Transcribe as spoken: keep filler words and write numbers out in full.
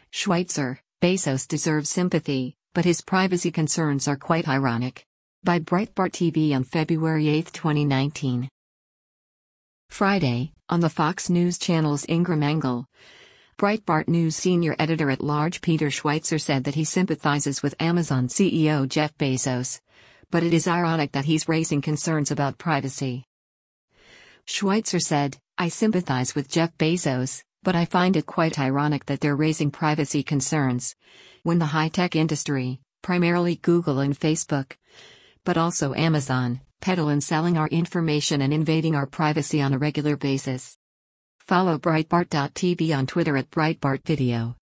Schweitzer, Bezos deserves sympathy, but his privacy concerns are quite ironic. By Breitbart T V on February eighth, twenty nineteen. Friday, on the Fox News Channel's Ingram Angle, Breitbart News senior editor-at-large Peter Schweitzer said that he sympathizes with Amazon C E O Jeff Bezos, but it is ironic that he's raising concerns about privacy. Schweitzer said, "I sympathize with Jeff Bezos, but I find it quite ironic that they're raising privacy concerns when the high-tech industry, primarily Google and Facebook, but also Amazon, peddle and selling our information and invading our privacy on a regular basis." Follow Breitbart dot T V on Twitter at Breitbart Video.